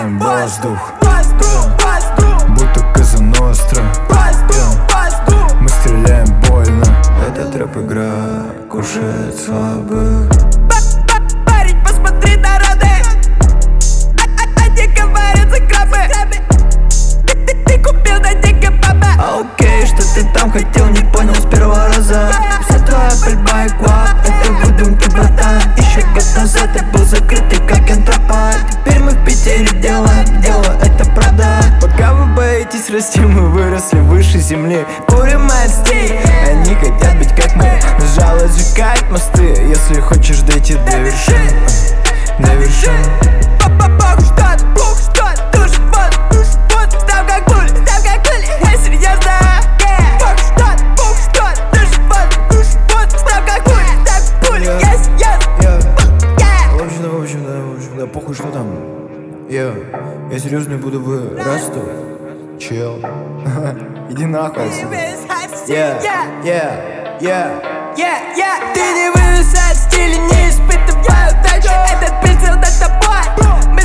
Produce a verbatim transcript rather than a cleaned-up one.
стреляем в воздух, будто Коза Ностра. Мы стреляем больно. Этот рэп-игра кушает слабых. Парень, посмотри народы, они говорят за крабы. Ты купил на деньги баба. Окей, что ты там хотел, не понял с первого раза. Вся твоя пальба и квап, это выдумки, братан. Еще год назад ты был закрытый, как энтропат. Теперь мы в Питере делаем дело, это правда. Пока вы боитесь расти, мы выросли выше земли. Курим отстей, они хотят быть как мы. Жалость сжигает мосты, если хочешь дойти до вершин. До вершин. Бог ждет, Бог ждет, душит вот, душит вот. Став как пуль, став как пуль, я серьезно. Бог ждет, Бог ждет, душит вот, душит вот. Став как пуль, став как пуль, я серьезно. В общем, да, в общем, да, в общем, да, похуй, что там. Я, я серьезно буду вырасту. Чел. Иди нахуй отсюда. Yeah, yeah, yeah. Yeah, yeah. Ты не вывез от стиля, не испытываю дальше. Этот прицел над тобой.